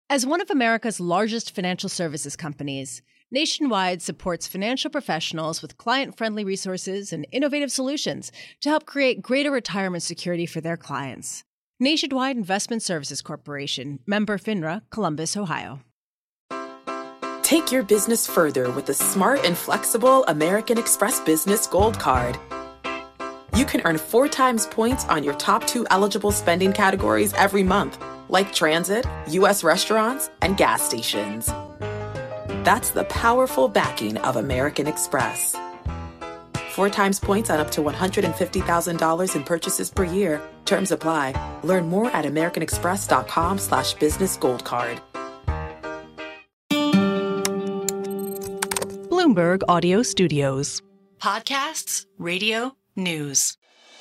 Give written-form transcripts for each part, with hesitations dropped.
As one of America's largest financial services companies, Nationwide supports financial professionals with client-friendly resources and innovative solutions to help create greater retirement security for their clients. Nationwide Investment Services Corporation, member FINRA, Columbus, Ohio. Take your business further with the smart and flexible American Express Business Gold Card. You can earn 4 times points on your top 2 eligible spending categories every month, like transit, U.S. restaurants, and gas stations. That's the powerful backing of American Express. 4 times points on up to $150,000 in purchases per year. Terms apply. Learn more at americanexpress.com/businessgoldcard. Bloomberg Audio Studios. Podcasts, radio, news.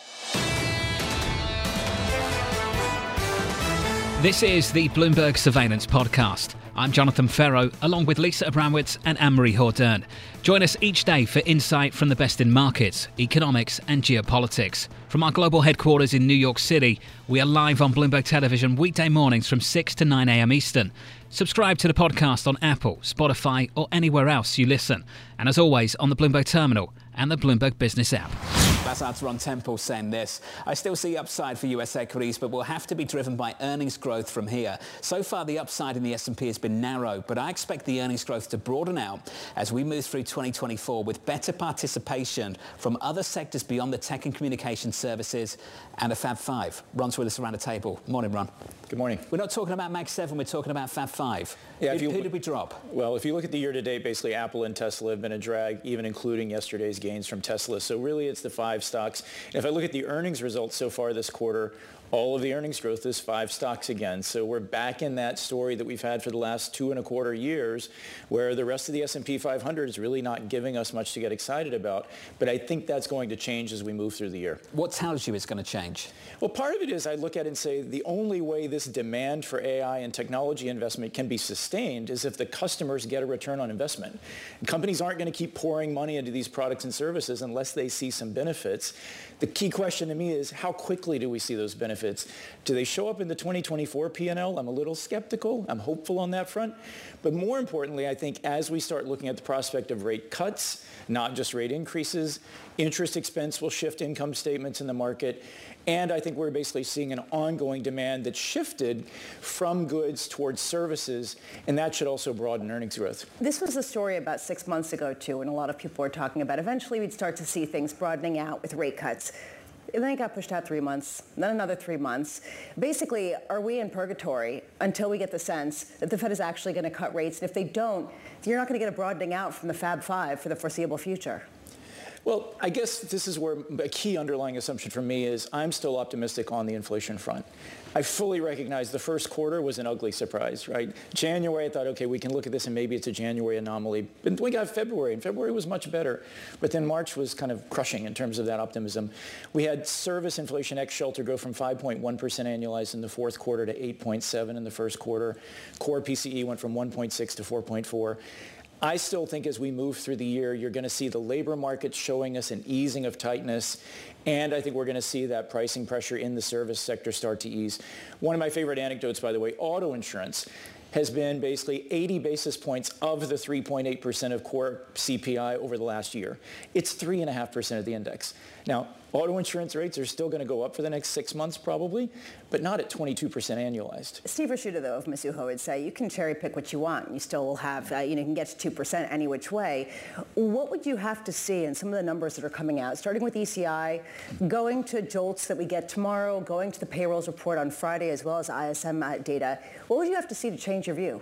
This is the Bloomberg Surveillance Podcast. I'm Jonathan Ferro, along with Lisa Abramowitz and Anne-Marie Hordern. Join us each day for insight from the best in markets, economics and geopolitics. From our global headquarters in New York City, we are live on Bloomberg Television weekday mornings from 6 to 9 a.m. Eastern. Subscribe to the podcast on Apple, Spotify or anywhere else you listen. And as always, on the Bloomberg Terminal and the Bloomberg Business app. That's Ron Temple saying this. I still see upside for US equities, but will have to be driven by earnings growth from here. So far, the upside in the S&P has been narrow, but I expect the earnings growth to broaden out as we move through 2024 with better participation from other sectors beyond the tech and communication services and the Fab 5. Ron's with us around the table. Morning, Ron. Good morning. We're not talking about Mag 7, we're talking about Fab 5. Yeah, who did we drop? Well, if you look at the year-to-date, basically Apple and Tesla have been a drag, even including yesterday's gains from Tesla. So really, it's the 5 stocks. And if I look at the earnings results so far this quarter, all of the earnings growth is 5 stocks again. So we're back in that story that we've had for the last 2.25 years, where the rest of the S&P 500 is really not giving us much to get excited about. But I think that's going to change as we move through the year. What tells you it's going to change? Well, part of it is I look at it and say the only way this demand for AI and technology investment can be sustained is if the customers get a return on investment. And companies aren't going to keep pouring money into these products and services unless they see some benefits. The key question to me is how quickly do we see those benefits? Do they show up in the 2024 P&L? I'm a little skeptical. I'm hopeful on that front. But more importantly, I think as we start looking at the prospect of rate cuts, not just rate increases, interest expense will shift income statements in the market. And I think we're basically seeing an ongoing demand that's shifted from goods towards services, and that should also broaden earnings growth. This was a story about 6 months ago, too, and a lot of people were talking about eventually we'd start to see things broadening out with rate cuts. And then it got pushed out 3 months, then another 3 months. Basically, are we in purgatory until we get the sense that the Fed is actually going to cut rates? And if they don't, you're not going to get a broadening out from the Fab 5 for the foreseeable future. Well, I guess this is where a key underlying assumption for me is I'm still optimistic on the inflation front. I fully recognize the first quarter was an ugly surprise, right? January, I thought, okay, we can look at this and maybe it's a January anomaly. But we got February, and February was much better. But then March was kind of crushing in terms of that optimism. We had service inflation ex-shelter go from 5.1% annualized in the fourth quarter to 8.7% in the first quarter. Core PCE went from 1.6 to 4.4. I still think as we move through the year, you're going to see the labor market showing us an easing of tightness. And I think we're going to see that pricing pressure in the service sector start to ease. One of my favorite anecdotes, by the way, auto insurance has been basically 80 basis points of the 3.8% of core CPI over the last year. It's 3.5% of the index. Now, auto insurance rates are still going to go up for the next 6 months probably, but not at 22% annualized. Steve Rashuda, though, of Mizuho would say you can cherry pick what you want. You still will have, you can get to 2% any which way. What would you have to see in some of the numbers that are coming out, starting with ECI, going to JOLTS that we get tomorrow, going to the payrolls report on Friday, as well as ISM data? What would you have to see to change your view?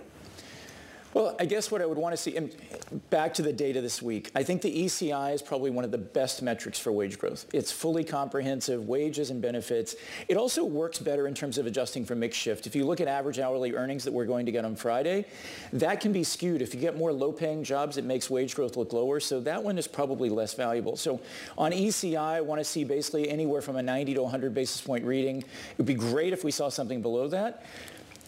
Well, I guess what I would want to see, and back to the data this week, I think the ECI is probably one of the best metrics for wage growth. It's fully comprehensive, wages and benefits. It also works better in terms of adjusting for mix shift. If you look at average hourly earnings that we're going to get on Friday, that can be skewed. If you get more low-paying jobs, it makes wage growth look lower, so that one is probably less valuable. So on ECI, I want to see basically anywhere from a 90 to 100 basis point reading. It would be great if we saw something below that.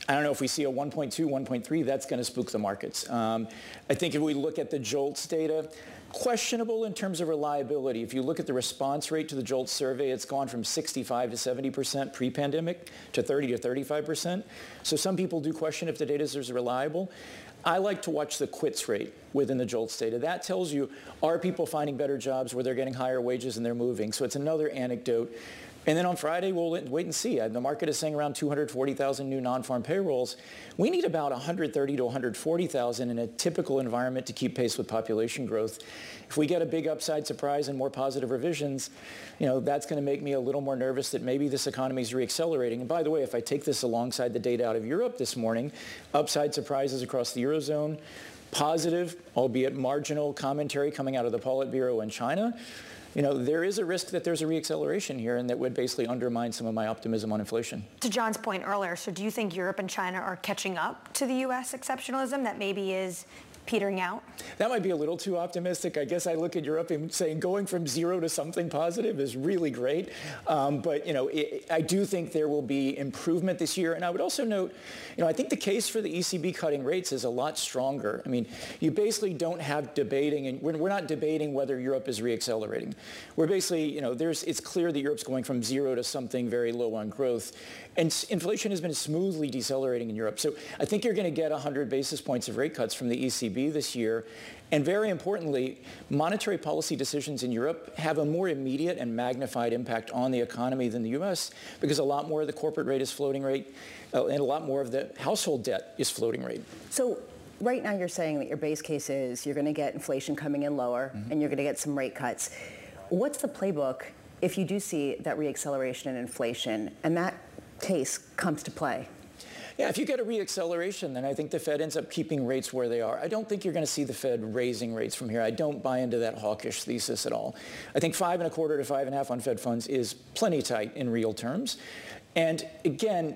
I don't know if we see a 1.2, 1.3, that's going to spook the markets. I think if we look at the JOLTS data, questionable in terms of reliability. If you look at the response rate to the JOLTS survey, it's gone from 65 to 70% pre-pandemic to 30 to 35%. So some people do question if the data is reliable. I like to watch the quits rate within the JOLTS data. That tells you, are people finding better jobs where they're getting higher wages and they're moving? So it's another anecdote. And then on Friday, we'll wait and see. The market is saying around 240,000 new non-farm payrolls. We need about 130 to 140,000 in a typical environment to keep pace with population growth. If we get a big upside surprise and more positive revisions, that's going to make me a little more nervous that maybe this economy is reaccelerating. And by the way, if I take this alongside the data out of Europe this morning, upside surprises across the Eurozone, positive, albeit marginal commentary coming out of the Politburo in China. There is a risk that there's a reacceleration here and that would basically undermine some of my optimism on inflation. To John's point earlier, so do you think Europe and China are catching up to the U.S. exceptionalism that maybe is petering out? That might be a little too optimistic. I guess I look at Europe and saying going from zero to something positive is really great. But I do think there will be improvement this year. And I would also note, I think the case for the ECB cutting rates is a lot stronger. I mean, you basically don't have debating, and we're not debating whether Europe is reaccelerating. We're basically, it's clear that Europe's going from zero to something very low on growth. And inflation has been smoothly decelerating in Europe. So I think you're going to get 100 basis points of rate cuts from the ECB this year. And very importantly, monetary policy decisions in Europe have a more immediate and magnified impact on the economy than the U.S. because a lot more of the corporate rate is floating rate and a lot more of the household debt is floating rate. So right now you're saying that your base case is you're going to get inflation coming in lower and you're going to get some rate cuts. What's the playbook if you do see that reacceleration in inflation and that case comes to play? Yeah, if you get a reacceleration, then I think the Fed ends up keeping rates where they are. I don't think you're going to see the Fed raising rates from here. I don't buy into that hawkish thesis at all. I think 5.25 to 5.5 on Fed funds is plenty tight in real terms. And again,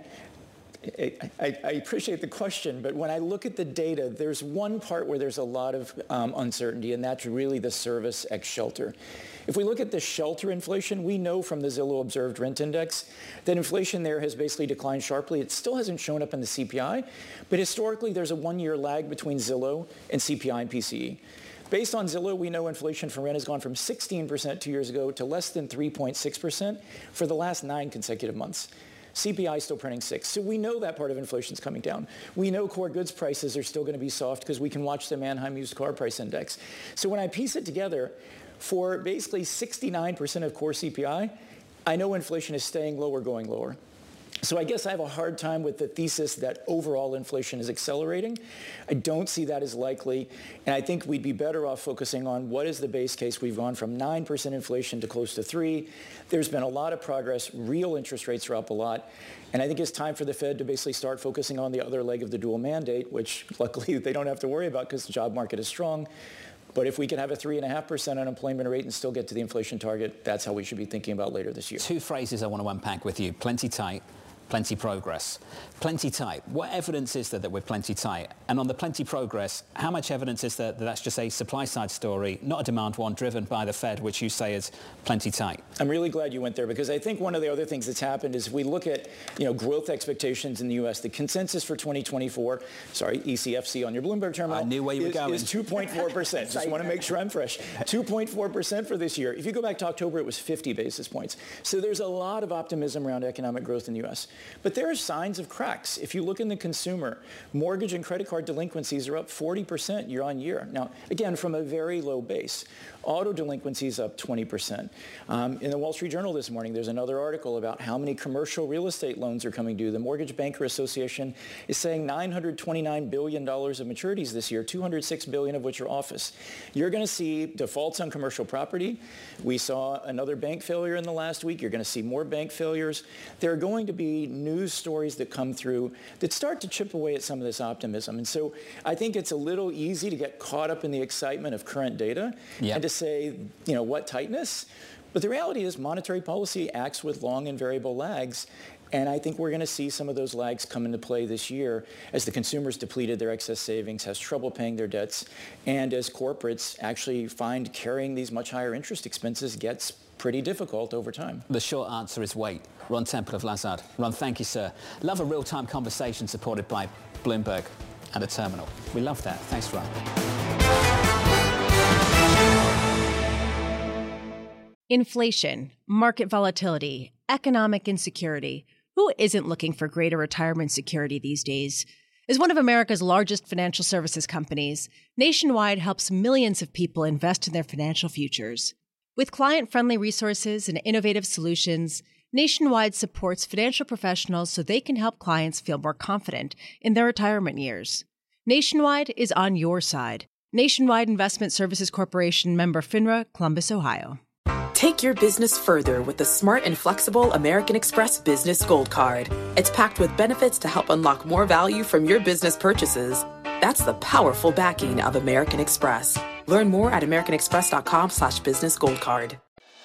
I appreciate the question, but when I look at the data, there's one part where there's a lot of uncertainty, and that's really the service ex shelter. If we look at the shelter inflation, we know from the Zillow Observed Rent Index that inflation there has basically declined sharply. It still hasn't shown up in the CPI, but historically there's a one-year lag between Zillow and CPI and PCE. Based on Zillow, we know inflation for rent has gone from 16% 2 years ago to less than 3.6% for the last 9 consecutive months. CPI is still printing 6. So we know that part of inflation is coming down. We know core goods prices are still going to be soft because we can watch the Manheim Used Car Price Index. So when I piece it together, for basically 69% of core CPI, I know inflation is staying lower, going lower. So I guess I have a hard time with the thesis that overall inflation is accelerating. I don't see that as likely. And I think we'd be better off focusing on what is the base case. We've gone from 9% inflation to close to 3%. There's been a lot of progress. Real interest rates are up a lot. And I think it's time for the Fed to basically start focusing on the other leg of the dual mandate, which luckily they don't have to worry about because the job market is strong. But if we can have a 3.5% unemployment rate and still get to the inflation target, that's how we should be thinking about later this year. Two phrases I want to unpack with you. Plenty tight, plenty progress. Plenty tight. What evidence is there that we're plenty tight? And on the plenty progress, how much evidence is there that that's just a supply side story, not a demand one driven by the Fed, which you say is plenty tight? I'm really glad you went there because I think one of the other things that's happened is we look at, growth expectations in the U.S. The consensus for 2024, ECFC on your Bloomberg terminal, I knew where you were going. Is 2.4%. Just want to make sure I'm fresh. 2.4% for this year. If you go back to October, it was 50 basis points. So there's a lot of optimism around economic growth in the U.S. But there are signs of cracks. If you look in the consumer, mortgage and credit card delinquencies are up 40% year on year. Now, again, from a very low base. Auto delinquencies up 20%. In the Wall Street Journal this morning, there's another article about how many commercial real estate loans are coming due. The Mortgage Banker Association is saying $929 billion of maturities this year, $206 billion of which are office. You're going to see defaults on commercial property. We saw another bank failure in the last week. You're going to see more bank failures. There are going to be news stories that come through that start to chip away at some of this optimism. And so I think it's a little easy to get caught up in the excitement of current data and to say, what tightness? But the reality is monetary policy acts with long and variable lags. And I think we're going to see some of those lags come into play this year as the consumers depleted their excess savings, has trouble paying their debts, and as corporates actually find carrying these much higher interest expenses gets pretty difficult over time. The short answer is wait. Ron Temple of Lazard. Ron, thank you, sir. Love a real-time conversation supported by Bloomberg and a terminal. We love that. Thanks, Ron. Inflation, market volatility, economic insecurity. Who isn't looking for greater retirement security these days? As one of America's largest financial services companies, Nationwide helps millions of people invest in their financial futures. With client-friendly resources and innovative solutions, Nationwide supports financial professionals so they can help clients feel more confident in their retirement years. Nationwide is on your side. Nationwide Investment Services Corporation, member FINRA, Columbus, Ohio. Take your business further with the smart and flexible American Express Business Gold Card. It's packed with benefits to help unlock more value from your business purchases. That's the powerful backing of American Express. Learn more at americanexpress.com/businessgoldcard.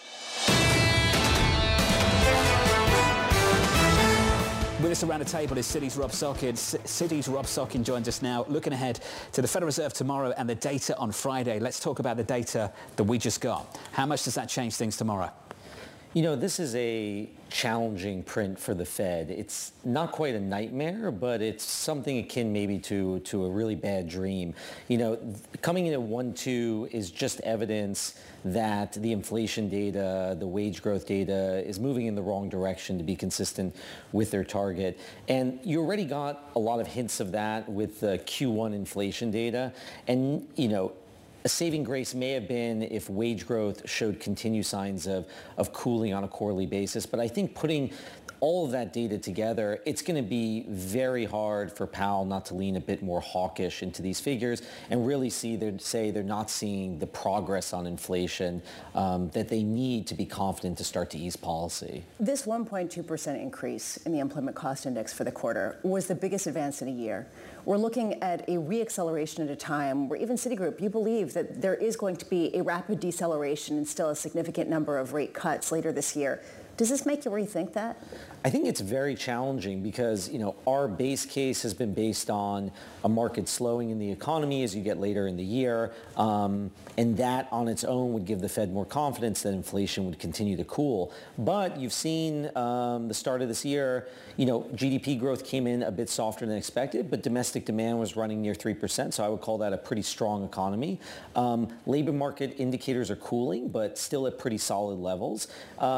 With us around the table is Citi's Rob Sockin. Citi's Rob Sockin joins us now, looking ahead to the Federal Reserve tomorrow and the data on Friday. Let's talk about the data that we just got. How much does that change things tomorrow? You know, this is a challenging print for the Fed. It's not quite a nightmare, but it's something akin maybe to a really bad dream. You know, coming in at 1.2 is just evidence that the inflation data, the wage growth data is moving in the wrong direction to be consistent with their target. And you already got a lot of hints of that with the Q1 inflation data. And, you know, a saving grace may have been if wage growth showed continued signs of cooling on a quarterly basis. But I think putting all of that data together, it's going to be very hard for Powell not to lean a bit more hawkish into these figures and really say they're not seeing the progress on inflation that they need to be confident to start to ease policy. This 1.2% increase in the employment cost index for the quarter was the biggest advance in a year. We're looking at a reacceleration at a time where even Citigroup, you believe that there is going to be a rapid deceleration and still a significant number of rate cuts later this year. Does this make you rethink that? I think it's very challenging because, you know, our base case has been based on a market slowing in the economy as you get later in the year. And that on its own would give the Fed more confidence that inflation would continue to cool. But you've seen the start of this year, you know, GDP growth came in a bit softer than expected, but domestic demand was running near 3%. So I would call that a pretty strong economy. Labor market indicators are cooling, but still at pretty solid levels.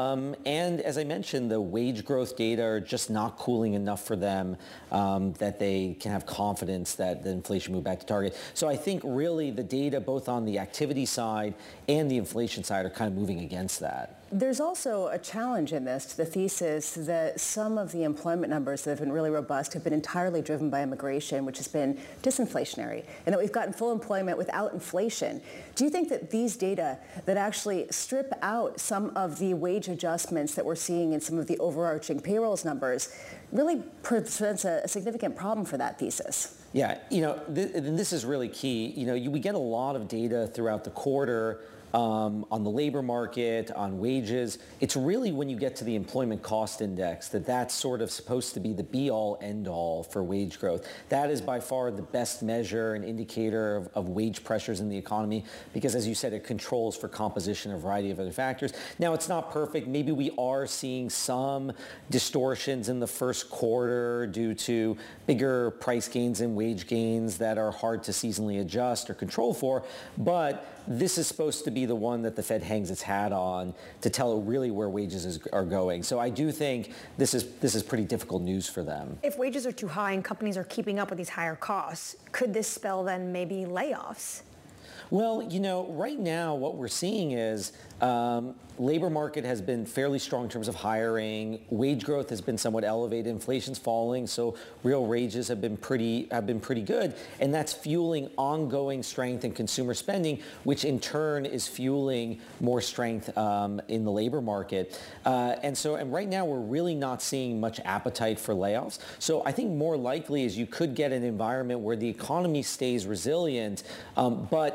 And as I mentioned, the wage growth data are just not cooling enough for them that they can have confidence that the inflation moved back to target. So I think really the data both on the activity side and the inflation side are kind of moving against that. There's also a challenge in this to the thesis that some of the employment numbers that have been really robust have been entirely driven by immigration, which has been disinflationary, and that we've gotten full employment without inflation. Do you think that these data that actually strip out some of the wage adjustments that we're seeing in some of the overarching payrolls numbers really presents a significant problem for that thesis? Yeah, you know, this is really key. You know, we get a lot of data throughout the quarter on the labor market, on wages. It's really when you get to the employment cost index that's sort of supposed to be the be-all, end-all for wage growth. That is by far the best measure and indicator of wage pressures in the economy because, as you said, it controls for composition a variety of other factors. Now, it's not perfect. Maybe we are seeing some distortions in the first quarter due to bigger price gains and wage gains that are hard to seasonally adjust or control for, but this is supposed to be the one that the Fed hangs its hat on to tell really where wages are going. So I do think this is pretty difficult news for them. If wages are too high and companies are keeping up with these higher costs, could this spell then maybe layoffs? Well, you know, right now what we're seeing is labor market has been fairly strong in terms of hiring. Wage growth has been somewhat elevated. Inflation's falling, so real wages have been pretty good, and that's fueling ongoing strength in consumer spending, which in turn is fueling more strength in the labor market. And right now we're really not seeing much appetite for layoffs. So I think more likely is you could get an environment where the economy stays resilient, but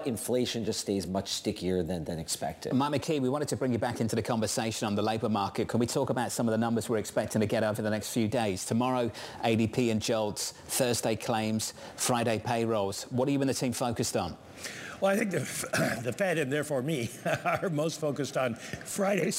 but inflation just stays much stickier than expected. Mike McKee, we wanted to bring you back into the conversation on the labour market. Can we talk about some of the numbers we're expecting to get over the next few days? Tomorrow, ADP and JOLTS, Thursday claims, Friday payrolls. What are you and the team focused on? Well, I think the Fed, and therefore me, are most focused on Friday's,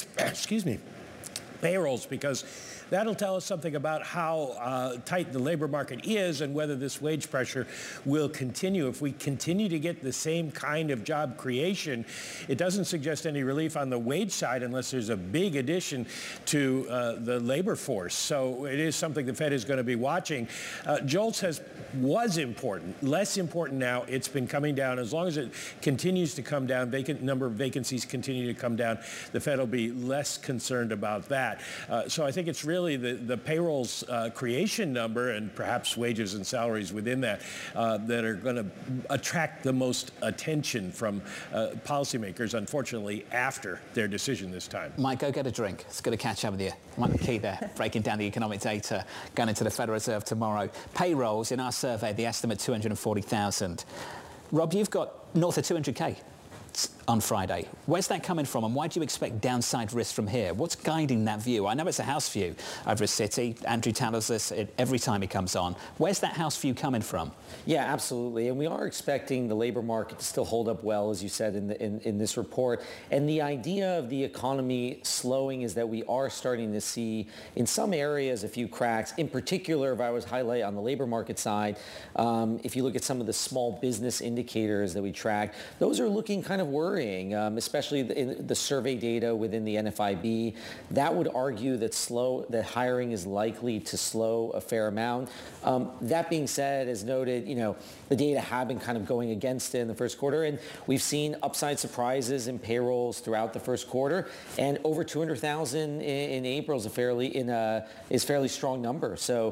payrolls, because that'll tell us something about how tight the labor market is and whether this wage pressure will continue. If we continue to get the same kind of job creation, it doesn't suggest any relief on the wage side unless there's a big addition to the labor force. So it is something the Fed is going to be watching. JOLTS was important, less important now. It's been coming down. As long as it continues to come down, number of vacancies continue to come down, the Fed will be less concerned about that. So I think it's really the payrolls creation number and perhaps wages and salaries within that that are going to attract the most attention from policymakers, unfortunately, after their decision this time. Mike, go get a drink. It's good to catch up with you. Mike McKee there, breaking down the economic data going into the Federal Reserve tomorrow. Payrolls, in our survey, the estimate 240,000. Rob, you've got north of 200K. On Friday. Where's that coming from, and why do you expect downside risk from here? What's guiding that view? I know it's a house view over a city. Andrew tells us it every time he comes on. Where's that house view coming from? Yeah, absolutely. And we are expecting the labor market to still hold up well, as you said in this report. And the idea of the economy slowing is that we are starting to see in some areas a few cracks. In particular, if I was highlight on the labor market side, if you look at some of the small business indicators that we track, those are looking kind of worrying, especially in the survey data within the NFIB. That would argue that hiring is likely to slow a fair amount. That being said, as noted, the data have been kind of going against it in the first quarter, and we've seen upside surprises in payrolls throughout the first quarter, and over 200,000 in April is fairly strong number. So,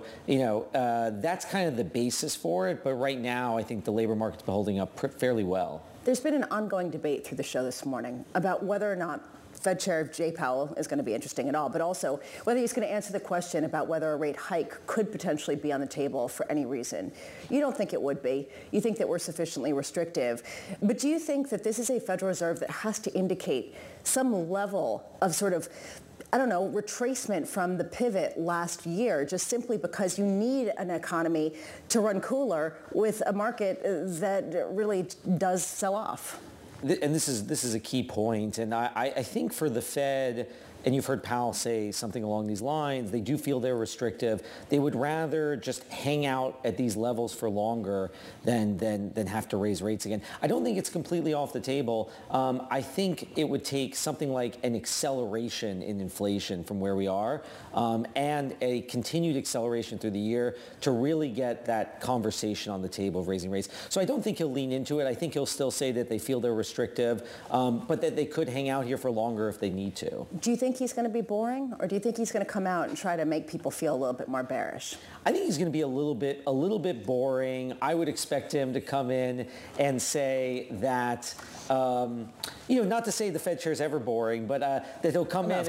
that's kind of the basis for it. But right now, I think the labor market's been holding up fairly well. There's been an ongoing debate through the show this morning about whether or not Fed Chair Jay Powell is going to be interesting at all, but also whether he's going to answer the question about whether a rate hike could potentially be on the table for any reason. You don't think it would be. You think that we're sufficiently restrictive. But do you think that this is a Federal Reserve that has to indicate some level of sort of retracement from the pivot last year, just simply because you need an economy to run cooler with a market that really does sell off? And this is a key point. And I think for the Fed, and you've heard Powell say something along these lines, they do feel they're restrictive. They would rather just hang out at these levels for longer than have to raise rates again. I don't think it's completely off the table. I think it would take something like an acceleration in inflation from where we are and a continued acceleration through the year to really get that conversation on the table of raising rates. So I don't think he'll lean into it. I think he'll still say that they feel they're restrictive, but that they could hang out here for longer if they need to. Do you think he's going to be boring, or do you think he's going to come out and try to make people feel a little bit more bearish? I think he's going to be a little bit boring. I would expect him to come in and say that, not to say the Fed chair is ever boring, but that he'll come in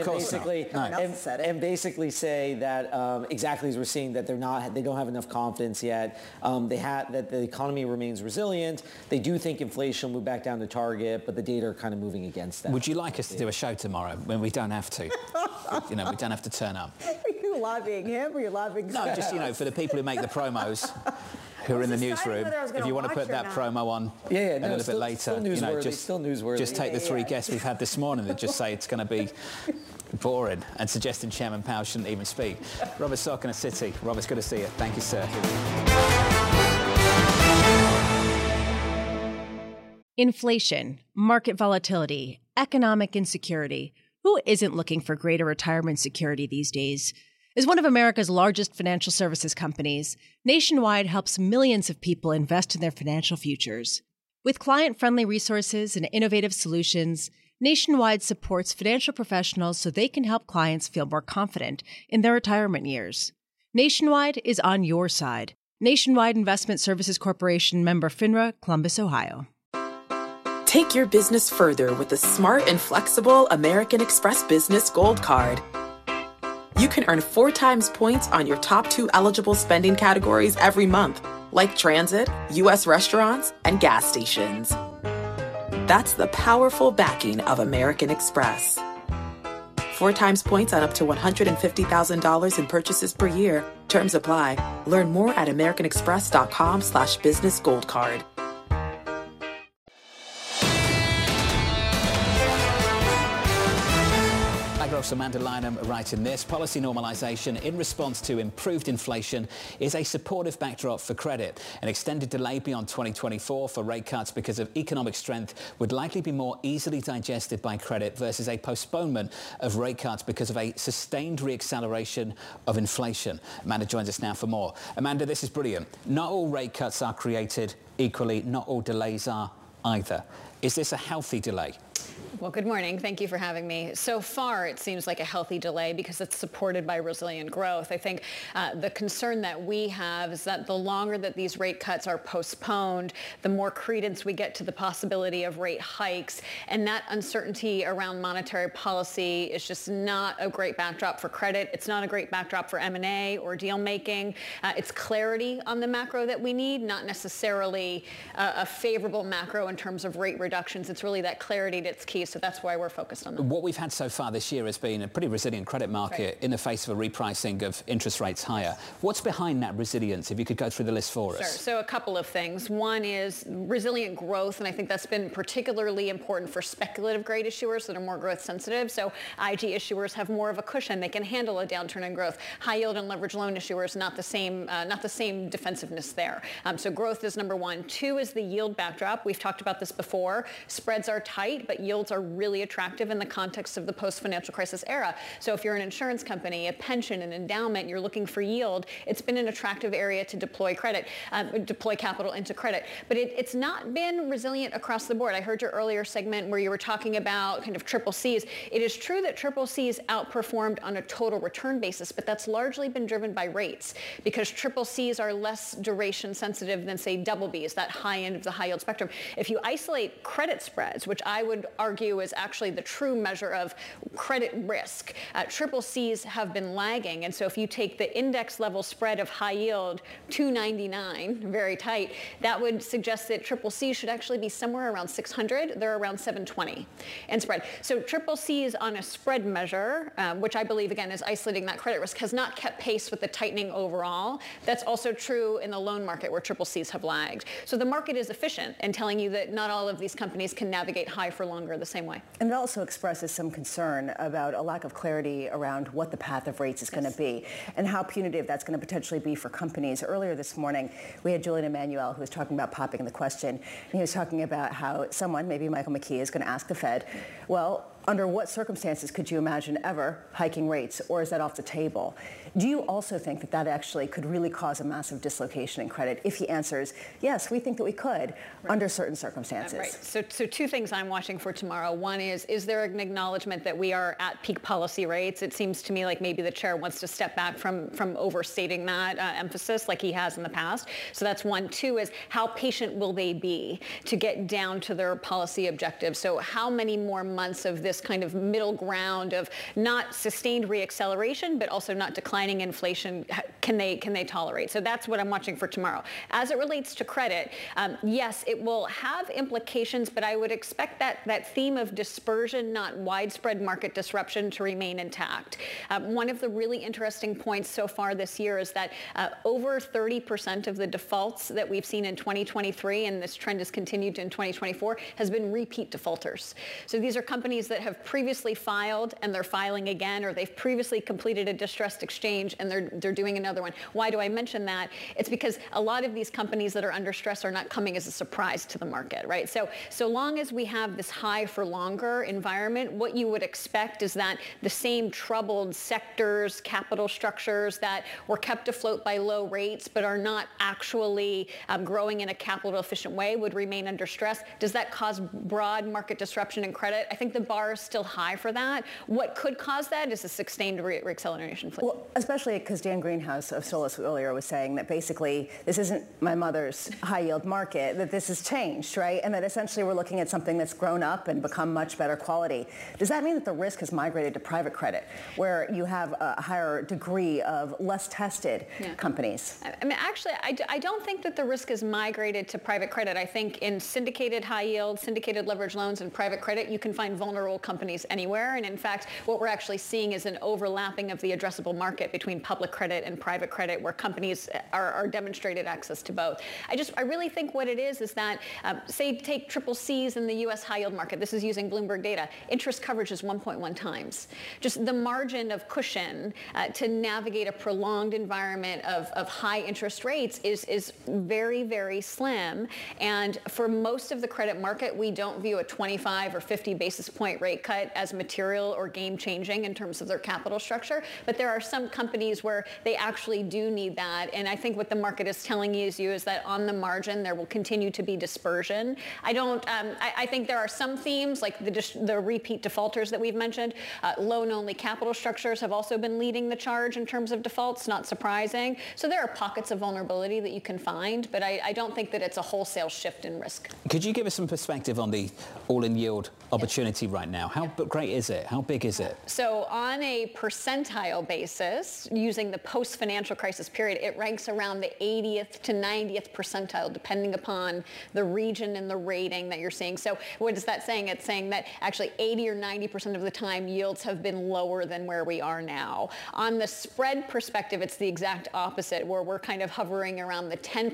and basically say that exactly as we're seeing that they don't have enough confidence yet. That the economy remains resilient. They do think inflation will move back down to target, but the data are kind of moving against that. Would you like us to do a show tomorrow when we don't have to? We don't have to turn up. Are you lobbying him or are you lobbying No, just, for the people who make the promos who are in the newsroom, if you want to put that promo on a little bit later, still newsworthy. Just take the three guests we've had this morning that just say it's going to be boring and suggesting Chairman Powell shouldn't even speak. Robert Sorkin of Citi. Robert, it's good to see you. Thank you, sir. Inflation, market volatility, economic insecurity. Who isn't looking for greater retirement security these days? As one of America's largest financial services companies, Nationwide helps millions of people invest in their financial futures. With client-friendly resources and innovative solutions, Nationwide supports financial professionals so they can help clients feel more confident in their retirement years. Nationwide is on your side. Nationwide Investment Services Corporation, member FINRA, Columbus, Ohio. Take your business further with the smart and flexible American Express Business Gold Card. You can earn 4 times points on your top 2 eligible spending categories every month, like transit, U.S. restaurants, and gas stations. That's the powerful backing of American Express. 4 times points on up to $150,000 in purchases per year. Terms apply. Learn more at americanexpress.com/businessgoldcard. Amanda Lynham writing this. Policy normalisation in response to improved inflation is a supportive backdrop for credit. An extended delay beyond 2024 for rate cuts because of economic strength would likely be more easily digested by credit versus a postponement of rate cuts because of a sustained reacceleration of inflation. Amanda joins us now for more. Amanda, this is brilliant. Not all rate cuts are created equally. Not all delays are either. Is this a healthy delay? Well, good morning. Thank you for having me. So far, it seems like a healthy delay because it's supported by resilient growth. I think the concern that we have is that the longer that these rate cuts are postponed, the more credence we get to the possibility of rate hikes. And that uncertainty around monetary policy is just not a great backdrop for credit. It's not a great backdrop for M&A or deal making. It's clarity on the macro that we need, not necessarily a favorable macro in terms of rate reductions. It's really that clarity that's key. So that's why we're focused on that. What we've had so far this year has been a pretty resilient credit market in the face of a repricing of interest rates higher. What's behind that resilience, if you could go through the list for us? Sure. So a couple of things. One is resilient growth, and I think that's been particularly important for speculative grade issuers that are more growth sensitive. So IG issuers have more of a cushion. They can handle a downturn in growth. High yield and leverage loan issuers, not the same defensiveness there. So growth is number one. Two is the yield backdrop. We've talked about this before. Spreads are tight, but yields are really attractive in the context of the post-financial crisis era. So if you're an insurance company, a pension, an endowment, you're looking for yield, it's been an attractive area to deploy capital into credit. But it's not been resilient across the board. I heard your earlier segment where you were talking about kind of triple Cs. It is true that triple Cs outperformed on a total return basis, but that's largely been driven by rates because triple Cs are less duration sensitive than, say, double Bs, that high end of the high yield spectrum. If you isolate credit spreads, which I would argue is actually the true measure of credit risk, triple Cs have been lagging. And so if you take the index level spread of high yield, 299, very tight, that would suggest that triple Cs should actually be somewhere around 600. They're around 720 in spread. So triple Cs on a spread measure, which I believe, again, is isolating that credit risk, has not kept pace with the tightening overall. That's also true in the loan market where triple Cs have lagged. So the market is efficient in telling you that not all of these companies can navigate high for longer the same way. And it also expresses some concern about a lack of clarity around what the path of rates is going to be and how punitive that's going to potentially be for companies. Earlier this morning, we had Julian Emanuel who was talking about popping the question. And he was talking about how someone, maybe Michael McKee, is going to ask the Fed, well, under what circumstances could you imagine ever hiking rates, or is that off the table? Do you also think that that actually could really cause a massive dislocation in credit if he answers, yes, we think that we could under certain circumstances? Right. So two things I'm watching for tomorrow. One is there an acknowledgement that we are at peak policy rates? It seems to me like maybe the chair wants to step back from overstating that emphasis like he has in the past. So that's one. Two is how patient will they be to get down to their policy objectives? So how many more months of this kind of middle ground of not sustained reacceleration, but also not declining inflation can they tolerate? So that's what I'm watching for tomorrow. As it relates to credit, yes, it will have implications, but I would expect that theme of dispersion, not widespread market disruption, to remain intact. One of the really interesting points so far this year is that over 30% of the defaults that we've seen in 2023, and this trend has continued in 2024, has been repeat defaulters. So these are companies that have previously filed and they're filing again, or they've previously completed a distressed exchange and they're doing another one. Why do I mention that? It's because a lot of these companies that are under stress are not coming as a surprise to the market, right? So long as we have this high for longer environment, what you would expect is that the same troubled sectors, capital structures that were kept afloat by low rates but are not actually growing in a capital efficient way would remain under stress. Does that cause broad market disruption in credit? I think the bar bar is still high for that. What could cause that is a sustained reacceleration. Well, especially because Dan Greenhouse of Solis earlier was saying that basically this isn't my mother's high yield market, that this has changed, right? And that essentially we're looking at something that's grown up and become much better quality. Does that mean that the risk has migrated to private credit, where you have a higher degree of less tested companies? I mean, actually, I don't think that the risk is migrated to private credit. I think in syndicated high yield, syndicated leverage loans, and private credit, you can find vulnerable companies anywhere. And in fact, what we're actually seeing is an overlapping of the addressable market between public credit and private credit, where companies are demonstrated access to both. I really think what it is that, say, take triple C's in the U.S. high yield market. This is using Bloomberg data. Interest coverage is 1.1 times. Just the margin of cushion to navigate a prolonged environment of high interest rates is very, very slim. And for most of the credit market, we don't view a 25 or 50 basis point rate cut as material or game changing in terms of their capital structure. But there are some companies where they actually do need that. And I think what the market is telling you is that on the margin, there will continue to be dispersion. I think there are some themes like the repeat defaulters that we've mentioned. Loan-only capital structures have also been leading the charge in terms of defaults, not surprising. So there are pockets of vulnerability that you can find, but I don't think that it's a wholesale shift in risk. Could you give us some perspective on the all-in yield opportunity right now? How great is it? How big is it? So on a percentile basis, using the post-financial crisis period, it ranks around the 80th to 90th percentile, depending upon the region and the rating that you're seeing. So what is that saying? It's saying that actually 80 or 90% of the time, yields have been lower than where we are now. On the spread perspective, it's the exact opposite, where we're kind of hovering around the 10%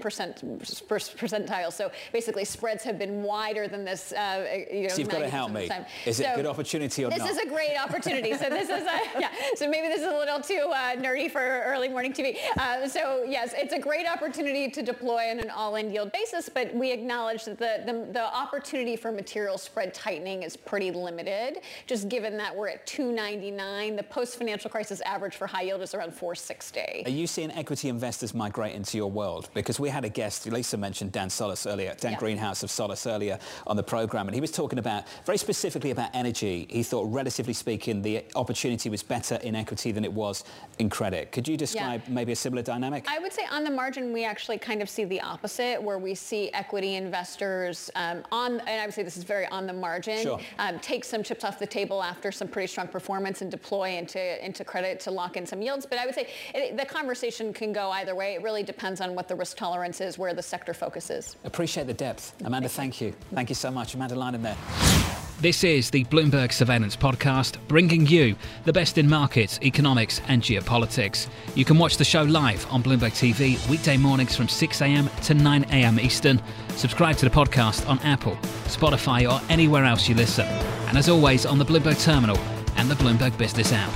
percentile. So basically, spreads have been wider than this. So you've got to help me. Is it a good opportunity or not? This is a great opportunity. So this is So maybe this is a little too nerdy for early morning TV. So yes, it's a great opportunity to deploy on an all-in yield basis, but we acknowledge that the opportunity for material spread tightening is pretty limited, just given that we're at 299. The post-financial crisis average for high yield is around 460. Are you seeing equity investors migrate into your world? Because we had a guest, Lisa mentioned Dan Solis earlier, Dan Greenhouse of Solis earlier on the program, and he was talking about, very specifically about energy. He thought, relatively speaking, the opportunity was better in equity than it was in credit. Could you describe maybe a similar dynamic? I would say on the margin, we actually kind of see the opposite, where we see equity investors and I would say this is very on the margin, take some chips off the table after some pretty strong performance and deploy into credit to lock in some yields. But I would say the conversation can go either way. It really depends on what the risk tolerance is, where the sector focuses. Appreciate the depth. Amanda, thank you. Thank you so much. Amanda Linen there. This is the Bloomberg Surveillance Podcast, bringing you the best in markets, economics and geopolitics. You can watch the show live on Bloomberg TV weekday mornings from 6 a.m. to 9 a.m. Eastern. Subscribe to the podcast on Apple, Spotify or anywhere else you listen. And as always, on the Bloomberg Terminal and the Bloomberg Business app.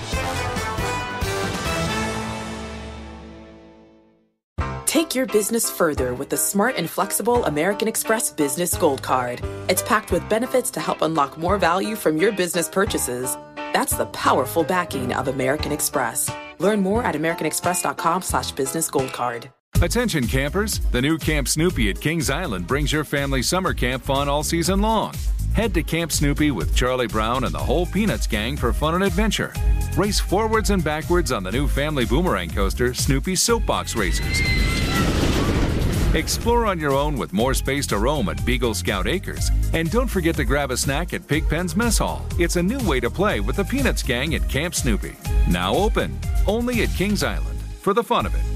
Take your business further with the smart and flexible American Express Business Gold Card. It's packed with benefits to help unlock more value from your business purchases. That's the powerful backing of American Express. Learn more at americanexpress.com/businessgoldcard. Attention campers, the new Camp Snoopy at Kings Island brings your family summer camp fun all season long. Head to Camp Snoopy with Charlie Brown and the whole Peanuts gang for fun and adventure. Race forwards and backwards on the new family boomerang coaster, Snoopy's Soapbox Racers. Explore on your own with more space to roam at Beagle Scout Acres. And don't forget to grab a snack at Pigpen's Mess Hall. It's a new way to play with the Peanuts gang at Camp Snoopy. Now open, only at Kings Island, for the fun of it.